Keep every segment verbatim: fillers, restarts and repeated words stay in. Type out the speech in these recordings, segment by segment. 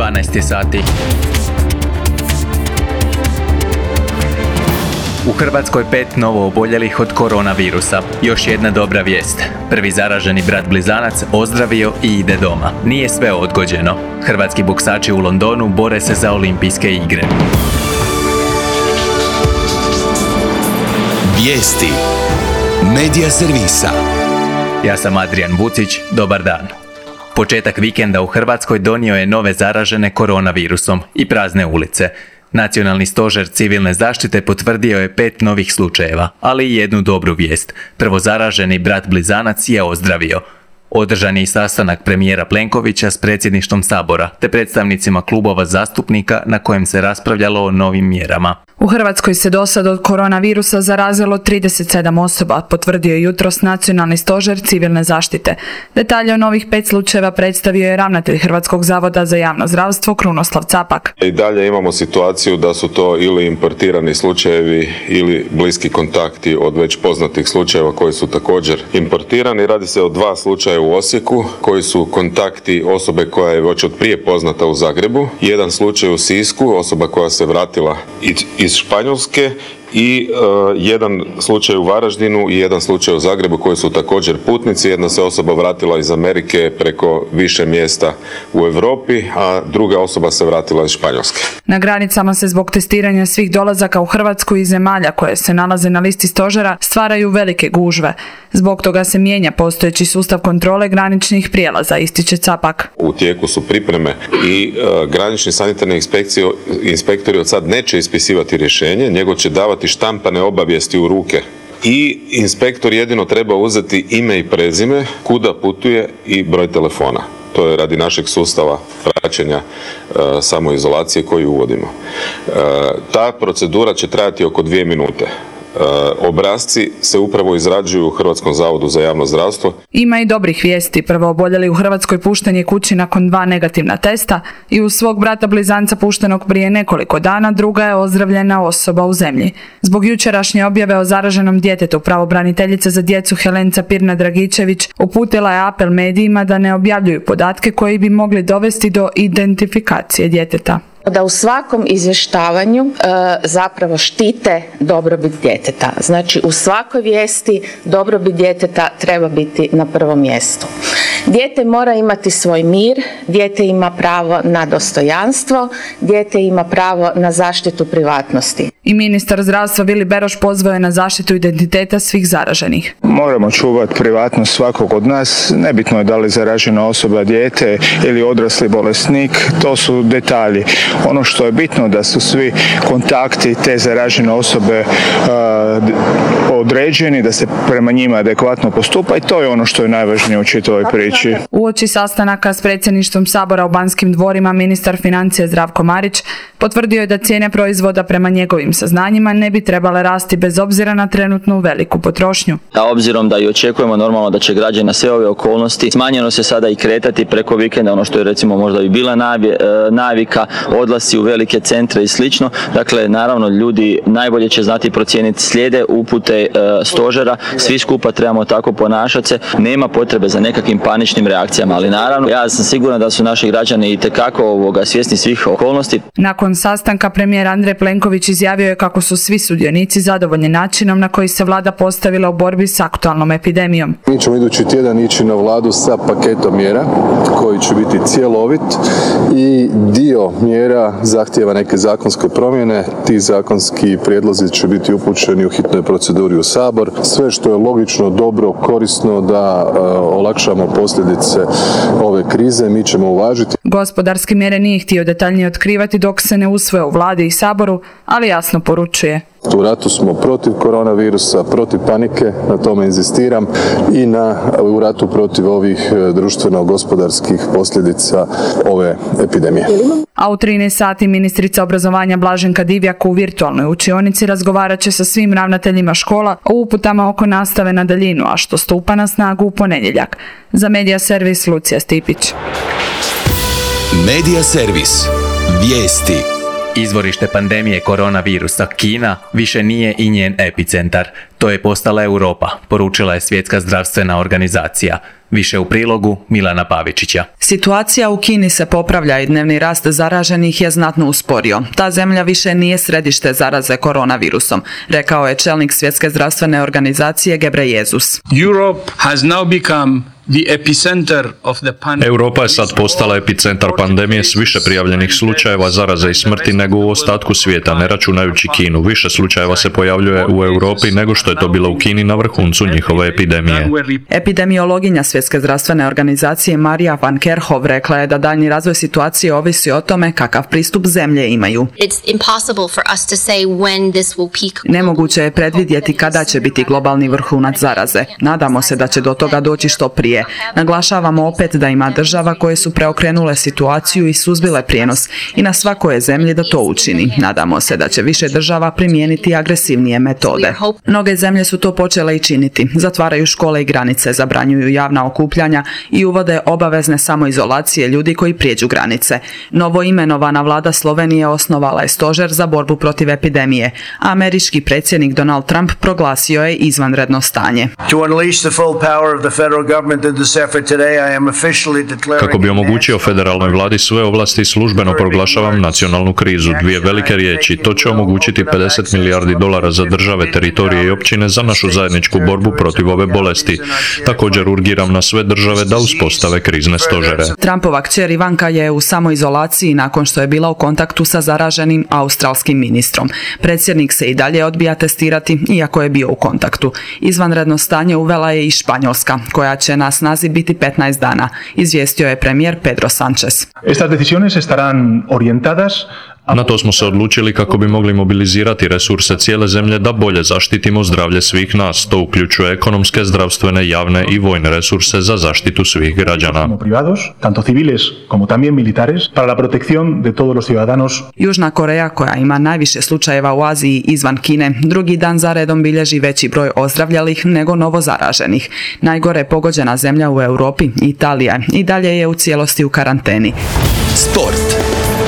dvanaest je sati. U Hrvatskoj pet novo oboljelih od koronavirusa. Još jedna dobra vijest. Prvi zaraženi brat blizanac ozdravio i ide doma. Nije sve odgođeno. Hrvatski boksači u Londonu bore se za olimpijske igre. Vijesti Medija servisa. Ja sam Adrian Vucić, dobar dan. Početak vikenda u Hrvatskoj donio je nove zaražene koronavirusom i prazne ulice. Nacionalni stožer civilne zaštite potvrdio je pet novih slučajeva, ali i jednu dobru vijest. Prvo zaraženi brat blizanac je ozdravio. Održan je i sastanak premijera Plenkovića s predsjedništvom Sabora te predstavnicima klubova zastupnika na kojem se raspravljalo o novim mjerama. U Hrvatskoj se dosad od koronavirusa zarazilo trideset sedam osoba, potvrdio je jutros Nacionalni stožer civilne zaštite. Detalje o novih pet slučajeva predstavio je ravnatelj Hrvatskog zavoda za javno zdravstvo Krunoslav Capak. I dalje imamo situaciju da su to ili importirani slučajevi ili bliski kontakti od već poznatih slučajeva koji su također importirani. Radi se o dva slučaja u Osijeku koji su kontakti osobe koja je već od prije poznata u Zagrebu. Jedan slučaj u Sisku, osoba koja se vratila iz Španjolske i uh, jedan slučaj u Varaždinu i jedan slučaj u Zagrebu koji su također putnici. Jedna se osoba vratila iz Amerike preko više mjesta u Europi, a druga osoba se vratila iz Španjolske. Na granicama se zbog testiranja svih dolazaka u Hrvatsku i zemalja koje se nalaze na listi stožera stvaraju velike gužve. Zbog toga se mijenja postojeći sustav kontrole graničnih prijelaza, ističe Capak. U tijeku su pripreme i uh, granični sanitarni inspektori od sad neće ispisivati rješenje, nego će davati štampane obavijesti u ruke. I inspektor jedino treba uzeti ime i prezime, kuda putuje i broj telefona. To je radi našeg sustava praćenja e, samoizolacije koju uvodimo. E, ta procedura će trajati oko dvije minute. E, obrasci se upravo izrađuju u Hrvatskom zavodu za javno zdravstvo. Ima i dobrih vijesti. Prvo oboljeli u Hrvatskoj pušten je kući nakon dva negativna testa i uz svog brata blizanca puštenog prije nekoliko dana druga je ozdravljena osoba u zemlji. Zbog jučerašnje objave o zaraženom djetetu pravobraniteljica za djecu Helenca Pirna Dragičević uputila je apel medijima da ne objavljuju podatke koji bi mogli dovesti do identifikacije djeteta. Da u svakom izvještavanju e, zapravo štite dobrobit djeteta. Znači u svakoj vijesti dobrobit djeteta treba biti na prvom mjestu. Dijete mora imati svoj mir, dijete ima pravo na dostojanstvo, dijete ima pravo na zaštitu privatnosti. I ministar zdravstva Vili Beroš pozvao je na zaštitu identiteta svih zaraženih. Moramo čuvati privatnost svakog od nas, nebitno je da li zaražena osoba dijete ili odrasli bolesnik, to su detalji. Ono što je bitno da su svi kontakti te zaražene osobe uh, određeni, da se prema njima adekvatno postupa i to je ono što je najvažnije u čitavoj priči. Uoči sastanaka s predsjedništvom Sabora u Banskim dvorima ministar financija Zdravko Marić potvrdio je da cijene proizvoda prema njegovim saznanjima ne bi trebale rasti bez obzira na trenutnu veliku potrošnju. A obzirom da i očekujemo normalno da će građani na sve ove okolnosti smanjeno se sada i kretati preko vikenda, ono što je recimo možda i bila navika, odlasci u velike centre i slično. Dakle, naravno ljudi najbolje će znati procijeniti, slijede upute stožera, svi skupa trebamo tako ponašati se, nema potrebe za nekakvim paničnim reakcijama, ali naravno ja sam siguran da su naši građani itekako ovoga svjesni svih okolnosti. Nakon sastanka premijer Andrej Plenković izjavio je kako su svi sudionici zadovoljni načinom na koji se vlada postavila u borbi s aktualnom epidemijom. Mi ćemo idući tjedan ići na vladu sa paketom mjera koji će biti cjelovit i dio mjera zahtijeva neke zakonske promjene. Ti zakonski prijedlozi će biti upućeni u hitnoj proceduri u Sabor. Sve što je logično, dobro, korisno da uh, olakšamo posljedice ove krize mi ćemo uvažiti. Gospodarske mjere nije htio detaljnije otkrivati dok se ne usvoje u vladi i Saboru, ali jasno poručuje. U ratu smo protiv koronavirusa, protiv panike, na tome inzistiram, i na, u ratu protiv ovih društveno-gospodarskih posljedica ove epidemije. A u trinaest sati ministrica obrazovanja Blaženka Divjak u virtualnoj učionici razgovarat će sa svim ravnateljima škola o uputama oko nastave na daljinu, a što stupa na snagu u ponedjeljak. Za Medija servis Lucija Stipić. Medija servis. Vijesti. Izvorište pandemije koronavirusa Kina više nije i njen epicentar. To je postala Europa, poručila je Svjetska zdravstvena organizacija. Više u prilogu Milana Pavičića. Situacija u Kini se popravlja i dnevni rast zaraženih je znatno usporio. Ta zemlja više nije središte zaraze koronavirusom, rekao je čelnik Svjetske zdravstvene organizacije Gebreyesus. Europe has now become the epicenter of the pandemic. Europa je sad postala epicentar pandemije s više prijavljenih slučajeva zaraze i smrti nego u ostatku svijeta, ne računajući Kinu. Više slučajeva se pojavljuje u Europi nego što je to bilo u Kini na vrhuncu njihove epidemije. Epidemiologinja Svjetske zdravstvene organizacije Marija van Kerkhove rekla je da daljnji razvoj situacije ovisi o tome kakav pristup zemlje imaju. Nemoguće je predvidjeti kada će biti globalni vrhunac zaraze. Nadamo se da će do toga doći što prije. Naglašavamo opet da ima država koje su preokrenule situaciju i suzbile prijenos i na svakoj je zemlji da to učini. Nadamo se da će više država primijeniti agresivnije metode. Mnoge zemlje su to počele i činiti. Zatvaraju škole i granice, zabranjuju javna okupljanja i uvode obavezne samoizolacije ljudi koji prijeđu granice. Novo imenovana vlada Slovenije osnovala je stožer za borbu protiv epidemije, a američki predsjednik Donald Trump proglasio je izvanredno stanje. Kako bi omogućio federalnoj vladi sve ovlasti, službeno proglašavam nacionalnu krizu. Dvije velike riječi. To će omogućiti pedeset milijardi dolara za države, teritorije i općine za našu zajedničku borbu protiv ove bolesti. Također urgiram na sve države da uspostave krizne stožere. Trumpova kćer Ivanka je u samoizolaciji nakon što je bila u kontaktu sa zaraženim australskim ministrom. Predsjednik se i dalje odbija testirati, iako je bio u kontaktu. Izvanredno stanje uvela je i Španjolska, koja će na snazi biti petnaest dana, izvijestio je premijer Pedro Sánchez. Estas decisiones estarán orientadas. Na to smo se odlučili kako bi mogli mobilizirati resurse cijele zemlje da bolje zaštitimo zdravlje svih nas. To uključuje ekonomske, zdravstvene, javne i vojne resurse za zaštitu svih građana. Južna Koreja, koja ima najviše slučajeva u Aziji izvan Kine, drugi dan za redom bilježi veći broj ozdravljalih nego novo zaraženih. Najgore pogođena zemlja u Europi, Italija, i dalje je u cijelosti u karanteni. Sport.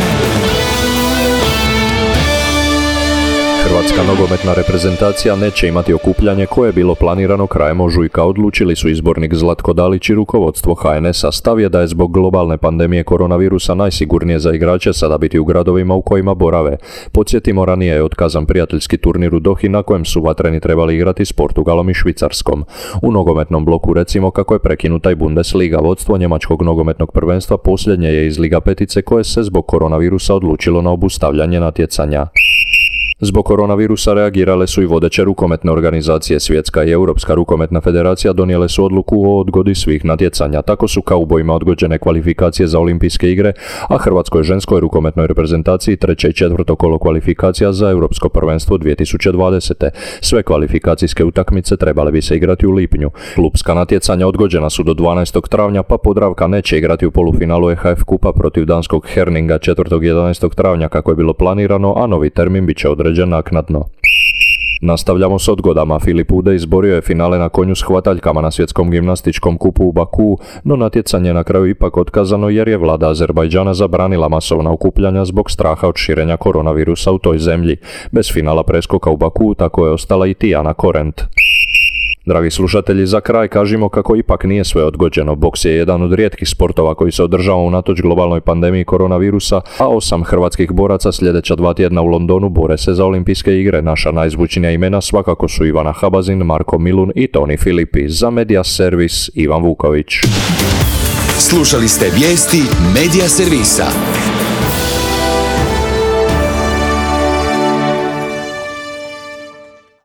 Hrvatska nogometna reprezentacija neće imati okupljanje koje je bilo planirano krajem ožujka, odlučili su izbornik Zlatko Dalić i rukovodstvo ha en es a. Stav je da je zbog globalne pandemije koronavirusa najsigurnije za igrače sada biti u gradovima u kojima borave. Podsjetimo, ranije je otkazan prijateljski turnir u Dohi na kojem su vatreni trebali igrati s Portugalom i Švicarskom. U nogometnom bloku recimo kako je prekinuta i Bundesliga. Vodstvo njemačkog nogometnog prvenstva posljednje je iz Liga petice koje se zbog koronavirusa odlučilo na obustavljanje natjecanja. Zbog koronavirusa reagirale su i vodeće rukometne organizacije. Svjetska i Europska rukometna federacija donijele su odluku o odgodi svih natjecanja. Tako su kaubojima odgođene kvalifikacije za olimpijske igre, a hrvatskoj ženskoj rukometnoj reprezentaciji treće i četvrto kolo kvalifikacija za Europsko prvenstvo dvije tisuće dvadesete. Sve kvalifikacijske utakmice trebale bi se igrati u lipnju. Klupska natjecanja odgođena su do dvanaestog travnja, pa Podravka neće igrati u polufinalu e ha ef kupa protiv danskog Herninga četvrtog i jedanaestog travnja kako je bilo planirano, a novi termin bit će određen naknadno. Nastavljamo s odgodama. Filip Ude izborio je finale na konju s hvataljkama na svjetskom gimnastičkom kupu u Bakuu, no natjecanje je na kraju ipak otkazano jer je vlada Azerbajdžana zabranila masovna okupljanja zbog straha od širenja koronavirusa u toj zemlji. Bez finala preskoka u Bakuu tako je ostala i Tijana Korent. Dragi slušatelji, za kraj kažimo kako ipak nije sve odgođeno. Boks je jedan od rijetkih sportova koji se održava unatoč globalnoj pandemiji koronavirusa, a osam hrvatskih boraca sljedeća dva tjedna u Londonu bore se za olimpijske igre. Naša najzvučnija imena svakako su Ivana Habazin, Marko Milun i Toni Filipi. Za Media Servis Ivan Vuković. Slušali ste vijesti Media Servisa.